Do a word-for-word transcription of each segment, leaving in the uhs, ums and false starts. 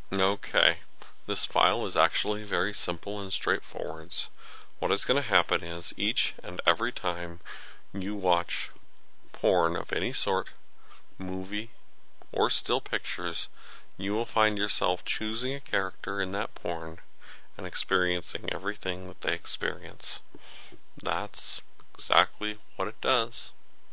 Okay, this file is actually very simple and straightforward. What is going to happen is each and every time you watch porn of any sort, movie, or still pictures, you will find yourself choosing a character in that porn and experiencing everything that they experience. That's exactly what it does.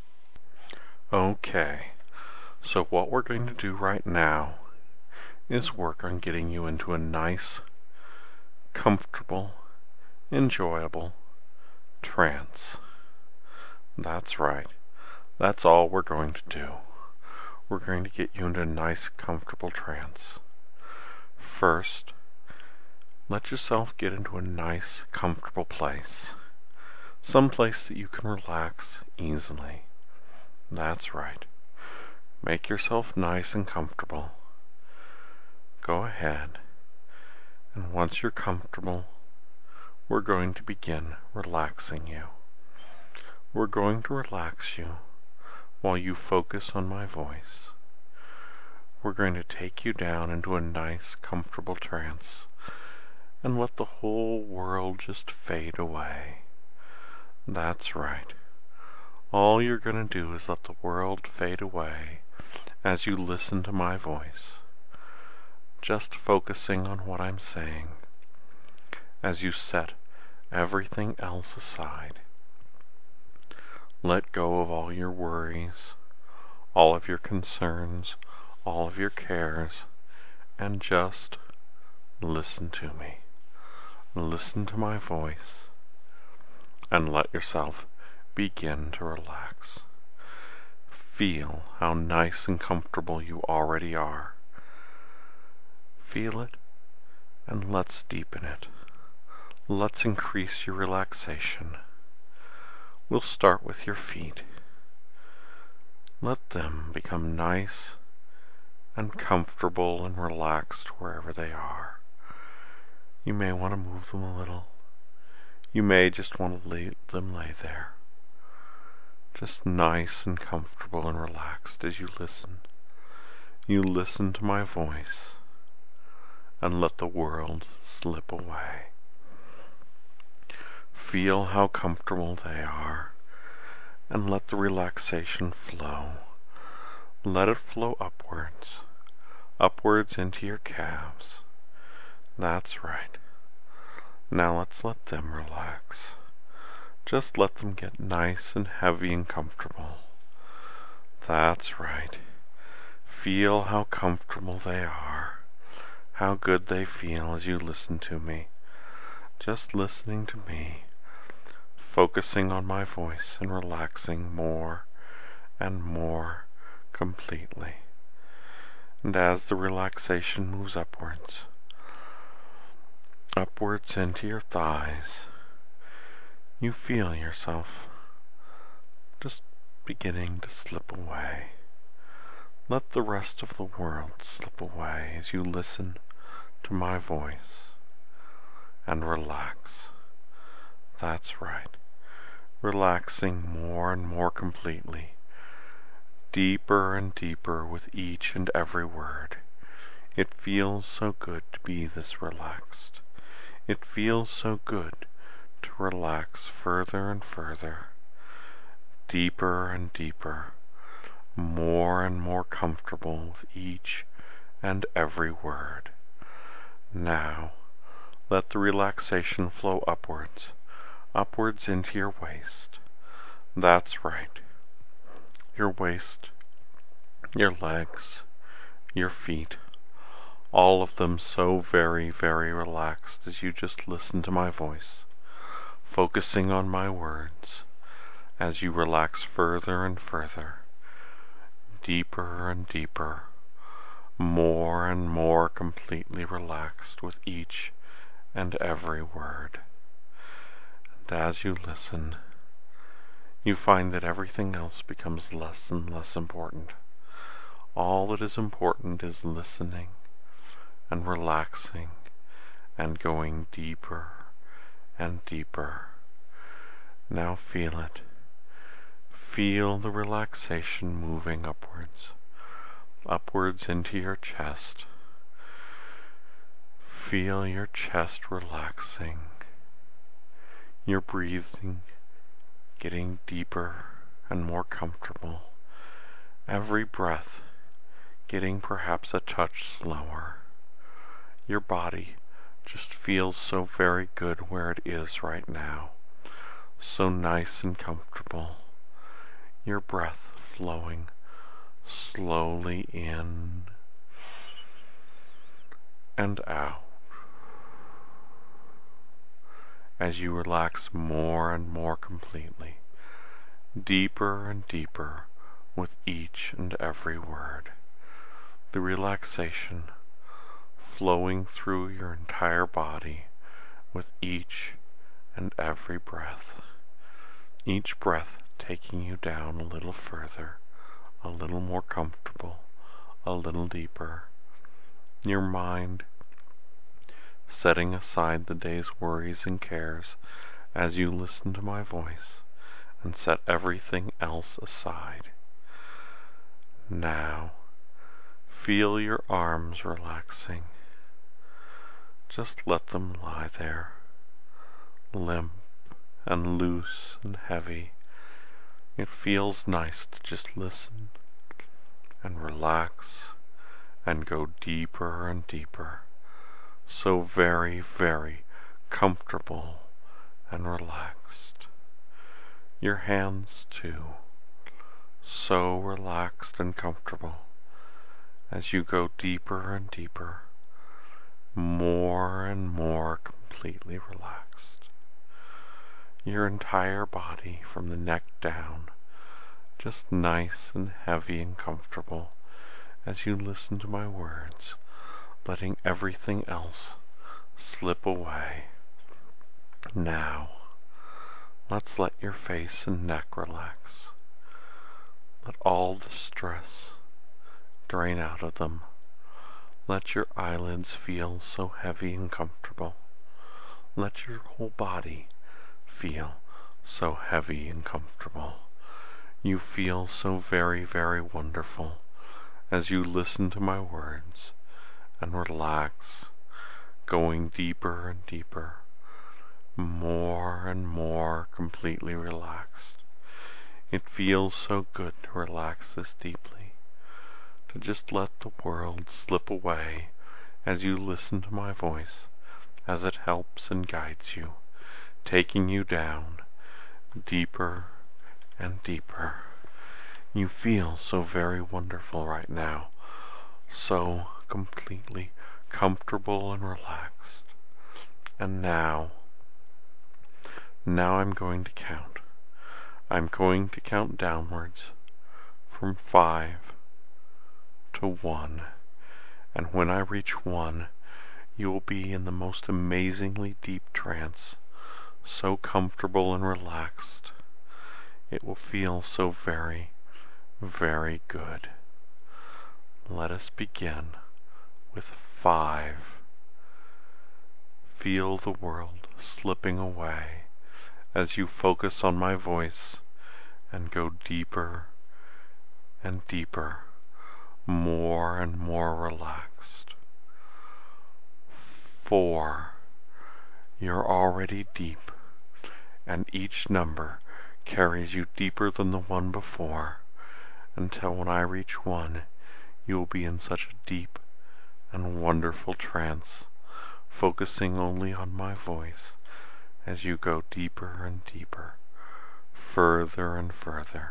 Okay, so what we're going to do right now is work on getting you into a nice, comfortable, enjoyable trance. That's right. That's all we're going to do. We're going to get you into a nice, comfortable trance. First, let yourself get into a nice, comfortable place. Some place that you can relax easily. That's right. Make yourself nice and comfortable. Go ahead, and once you're comfortable, we're going to begin relaxing you. We're going to relax you while you focus on my voice. We're going to take you down into a nice, comfortable trance and let the whole world just fade away. That's right. All you're going to do is let the world fade away as you listen to my voice, just focusing on what I'm saying as you set everything else aside. Let go of all your worries, all of your concerns, all of your cares, and just listen to me. Listen to my voice and let yourself begin to relax. Feel how nice and comfortable you already are. Feel it, and let's deepen it. Let's increase your relaxation. We'll start with your feet. Let them become nice and comfortable and relaxed wherever they are. You may want to move them a little. You may just want to let them lay there, just nice and comfortable and relaxed as you listen. You listen to my voice and let the world slip away. Feel how comfortable they are and let the relaxation flow. Let it flow upwards, upwards into your calves. That's right. Now let's let them relax. Just let them get nice and heavy and comfortable. That's right. Feel how comfortable they are, how good they feel as you listen to me. Just listening to me, focusing on my voice and relaxing more and more completely. And as the relaxation moves upwards, upwards into your thighs, you feel yourself just beginning to slip away. Let the rest of the world slip away as you listen to my voice and relax. That's right. Relaxing more and more completely, deeper and deeper with each and every word. It feels so good to be this relaxed. It feels so good to relax further and further, deeper and deeper, more and more comfortable with each and every word. Now, let the relaxation flow upwards, upwards into your waist. That's right. Your waist, your legs, your feet, all of them so very, very relaxed as you just listen to my voice, focusing on my words as you relax further and further, deeper and deeper, more and more completely relaxed with each and every word. And as you listen, you find that everything else becomes less and less important. All that is important is listening and relaxing and going deeper and deeper. Now feel it. Feel the relaxation moving upwards, upwards into your chest. Feel your chest relaxing, your breathing getting deeper and more comfortable, every breath getting perhaps a touch slower. Your body just feels so very good where it is right now, so nice and comfortable. Your breath flowing slowly in and out as you relax more and more completely, deeper and deeper with each and every word. The relaxation flowing through your entire body with each and every breath. Each breath taking you down a little further, a little more comfortable, a little deeper. Your mind setting aside the day's worries and cares as you listen to my voice and set everything else aside. Now, feel your arms relaxing. Just let them lie there, limp and loose and heavy. It feels nice to just listen and relax and go deeper and deeper. So very, very comfortable and relaxed. Your hands too, so relaxed and comfortable as you go deeper and deeper, more and more completely relaxed. Your entire body from the neck down, just nice and heavy and comfortable as you listen to my words, letting everything else slip away. Now, let's let your face and neck relax. Let all the stress drain out of them. Let your eyelids feel so heavy and comfortable. Let your whole body feel so heavy and comfortable. You feel so very, very wonderful as you listen to my words and relax, going deeper and deeper, more and more completely relaxed. It feels so good to relax this deeply, to just let the world slip away as you listen to my voice, as it helps and guides you, taking you down deeper and deeper. You feel so very wonderful right now, so completely comfortable and relaxed. And now, now I'm going to count. I'm going to count downwards from five to one. And when I reach one, you will be in the most amazingly deep trance, so comfortable and relaxed. It will feel so very, very good. Let us begin with five. Feel the world slipping away as you focus on my voice and go deeper and deeper, more and more relaxed. Four. You're already deep, and each number carries you deeper than the one before, until when I reach one, you will be in such a deep and wonderful trance, focusing only on my voice as you go deeper and deeper, further and further.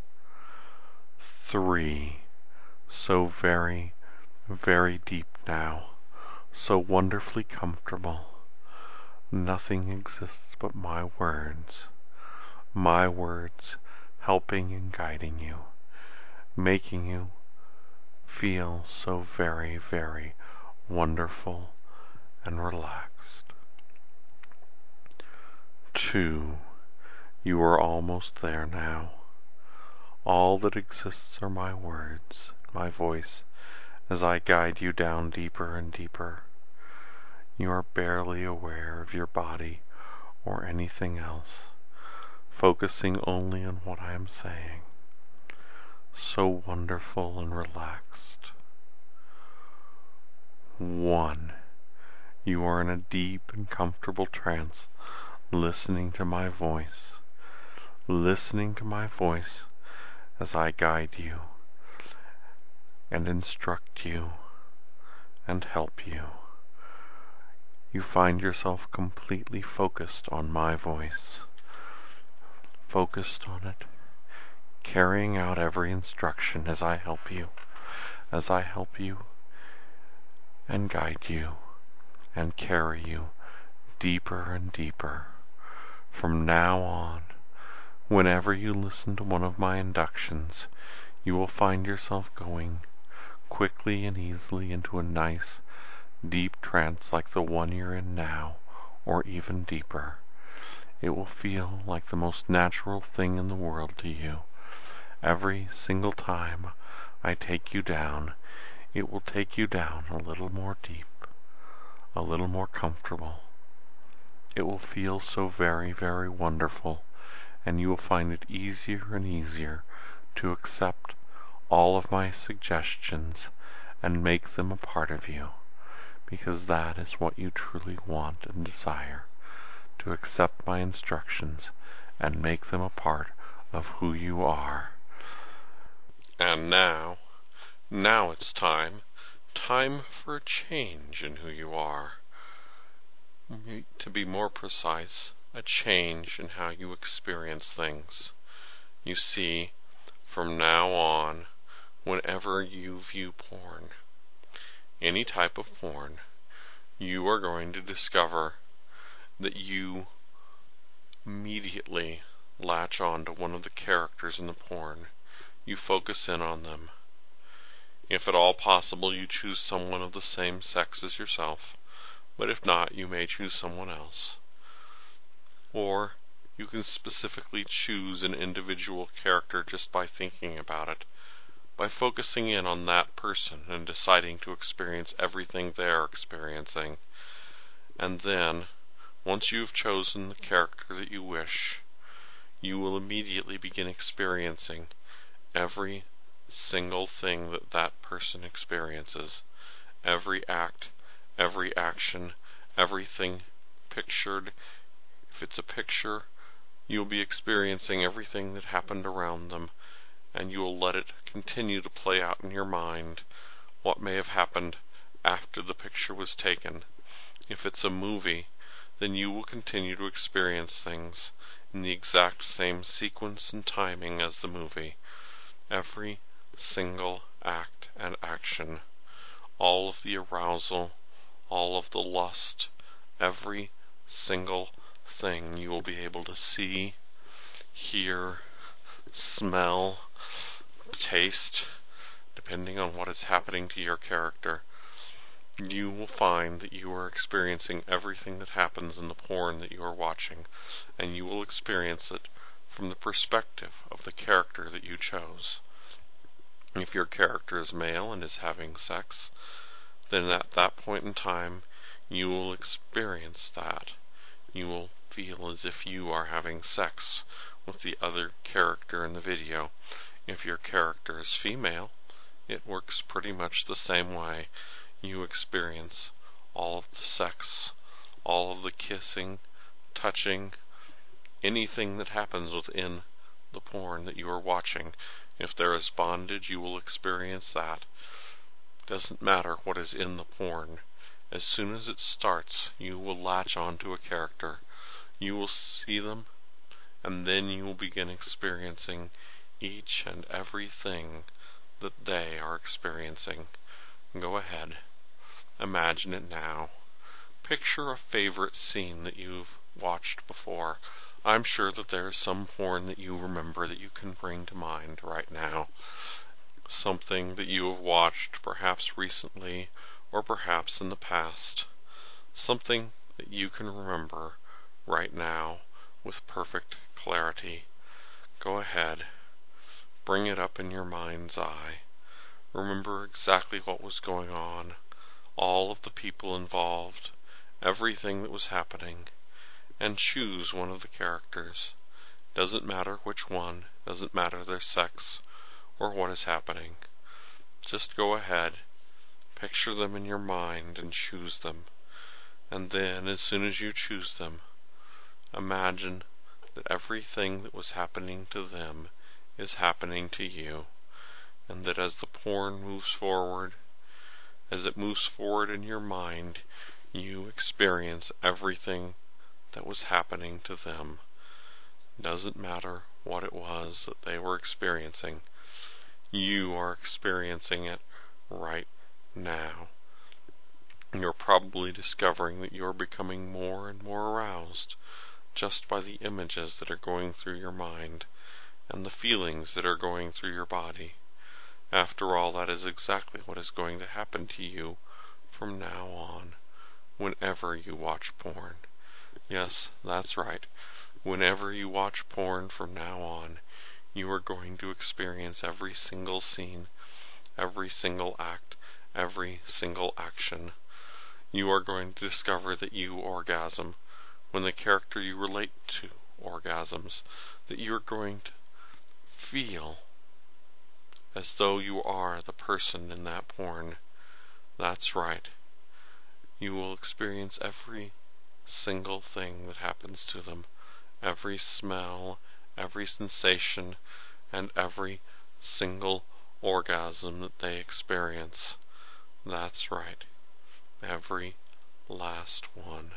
Three. So very, very deep now, so wonderfully comfortable. Nothing exists but my words, my words helping and guiding you, making you feel so very, very wonderful and relaxed. Two. You are almost there now. All that exists are my words, my voice, as I guide you down deeper and deeper. You are barely aware of your body or anything else, focusing only on what I am saying. So wonderful and relaxed. One. You are in a deep and comfortable trance, listening to my voice, listening to my voice as I guide you and instruct you and help you. You find yourself completely focused on my voice, focused on it, carrying out every instruction as I help you, as I help you and guide you and carry you deeper and deeper. From now on, whenever you listen to one of my inductions, you will find yourself going quickly and easily into a nice, deep trance like the one you're in now, or even deeper. It will feel like the most natural thing in the world to you. Every single time I take you down, it will take you down a little more deep, a little more comfortable. It will feel so very, very wonderful, and you will find it easier and easier to accept all of my suggestions and make them a part of you, because that is what you truly want and desire, to accept my instructions and make them a part of who you are. And now, now it's time, time for a change in who you are. To be more precise, a change in how you experience things. You see, from now on, whenever you view porn, any type of porn, you are going to discover that you immediately latch on to one of the characters in the porn. You focus in on them. If at all possible, you choose someone of the same sex as yourself, but if not, you may choose someone else. Or you can specifically choose an individual character just by thinking about it, by focusing in on that person and deciding to experience everything they're experiencing. And then, once you've chosen the character that you wish, you will immediately begin experiencing every single thing that that person experiences. Every act, every action, everything pictured. If it's a picture, you'll be experiencing everything that happened around them, and you will let it continue to play out in your mind what may have happened after the picture was taken. If it's a movie, then you will continue to experience things in the exact same sequence and timing as the movie. Every single act and action, all of the arousal, all of the lust, every single thing you will be able to see, hear, smell, taste, depending on what is happening to your character. You will find that you are experiencing everything that happens in the porn that you are watching, and you will experience it from the perspective of the character that you chose. If your character is male and is having sex, then at that point in time, you will experience that. You will feel as if you are having sex with the other character in the video. If your character is female, it works pretty much the same way. You experience all of the sex, all of the kissing, touching, anything that happens within the porn that you are watching. If there is bondage, you will experience that. Doesn't matter what is in the porn. As soon as it starts, you will latch onto a character. You will see them, and then you will begin experiencing each and everything that they are experiencing. Go ahead. Imagine it now. Picture a favorite scene that you've watched before. I'm sure that there is some porn that you remember that you can bring to mind right now. Something that you have watched perhaps recently or perhaps in the past. Something that you can remember right now with perfect clarity. Go ahead. Bring it up in your mind's eye. Remember exactly what was going on, all of the people involved, everything that was happening, and choose one of the characters. Doesn't matter which one, doesn't matter their sex or what is happening. Just go ahead, picture them in your mind and choose them. And then, as soon as you choose them, imagine that everything that was happening to them is happening to you, and that as the porn moves forward, as it moves forward in your mind, you experience everything that was happening to them. It doesn't matter what it was that they were experiencing. You are experiencing it right now. You're probably discovering that you're becoming more and more aroused just by the images that are going through your mind and the feelings that are going through your body. After all, that is exactly what is going to happen to you from now on, whenever you watch porn. Yes, that's right. Whenever you watch porn from now on, you are going to experience every single scene, every single act, every single action. You are going to discover that you orgasm when the character you relate to orgasms, that you're going to feel as though you are the person in that porn. That's right. You will experience every single thing that happens to them, every smell, every sensation, and every single orgasm that they experience. That's right. Every last one.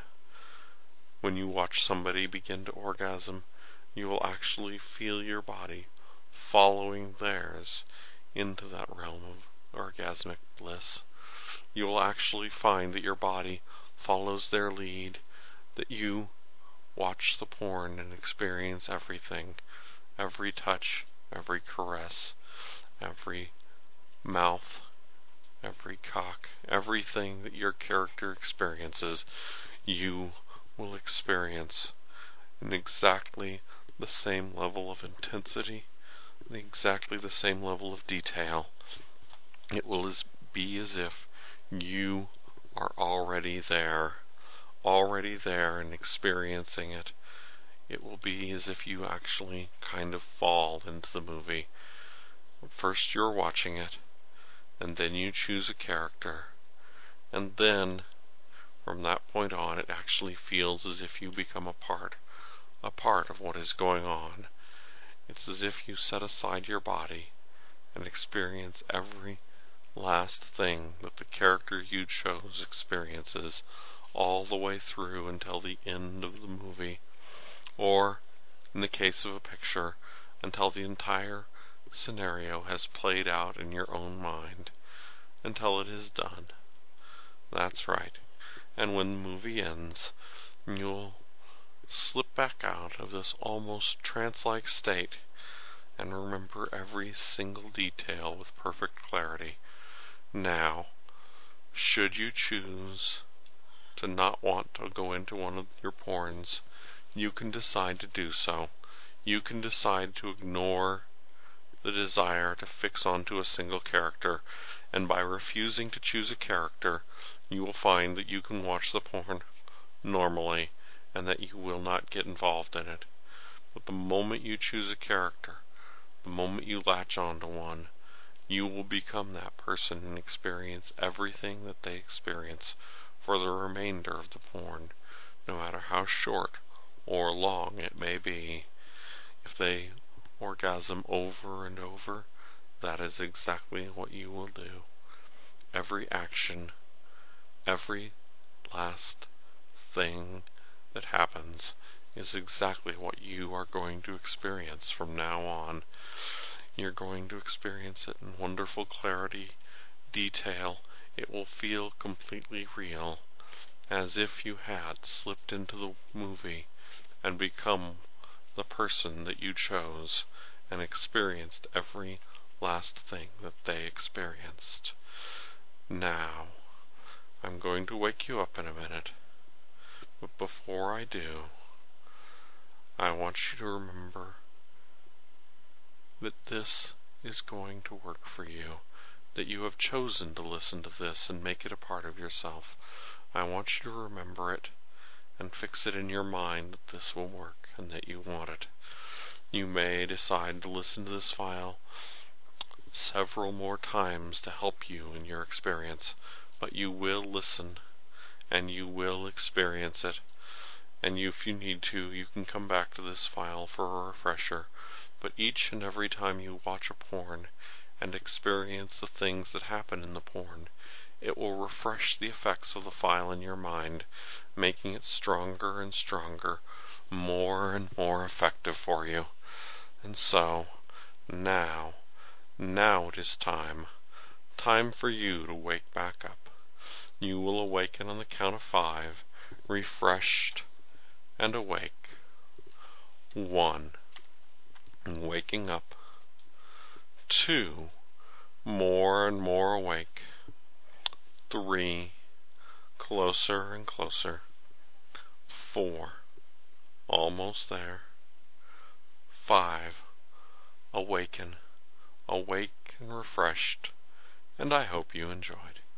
When you watch somebody begin to orgasm, you will actually feel your body following theirs into that realm of orgasmic bliss. You will actually find that your body follows their lead, that you watch the porn and experience everything, every touch, every caress, every mouth, every cock, everything that your character experiences, you will experience in exactly the same level of intensity, exactly the same level of detail. It will be as if you are already there, already there and experiencing it. It will be as if you actually kind of fall into the movie. First you're watching it, and then you choose a character, and then from that point on it actually feels as if you become a part, a part of what is going on. It's as if you set aside your body and experience every last thing that the character you chose experiences all the way through until the end of the movie, or, in the case of a picture, until the entire scenario has played out in your own mind, until it is done. That's right. And when the movie ends, you'll slip back out of this almost trance-like state and remember every single detail with perfect clarity. Now, should you choose to not want to go into one of your porns, you can decide to do so. You can decide to ignore the desire to fix onto a single character, and by refusing to choose a character, you will find that you can watch the porn normally and that you will not get involved in it. But the moment you choose a character, the moment you latch onto one, you will become that person and experience everything that they experience for the remainder of the porn, no matter how short or long it may be. If they orgasm over and over, that is exactly what you will do. Every action, every last thing that happens is exactly what you are going to experience from now on. You're going to experience it in wonderful clarity, detail. It will feel completely real, as if you had slipped into the movie and become the person that you chose and experienced every last thing that they experienced. Now, I'm going to wake you up in a minute, but before I do, I want you to remember that this is going to work for you, that you have chosen to listen to this and make it a part of yourself. I want you to remember it and fix it in your mind that this will work and that you want it. You may decide to listen to this file several more times to help you in your experience, but you will listen and you will experience it. And if you need to, you can come back to this file for a refresher. But each and every time you watch a porn and experience the things that happen in the porn, it will refresh the effects of the file in your mind, making it stronger and stronger, more and more effective for you. And so, now, now it is time, time for you to wake back up. You will awaken on the count of five, refreshed and awake. One, waking up. Two, more and more awake. Three, closer and closer. Four, almost there. Five, awaken, awake and refreshed, and I hope you enjoyed.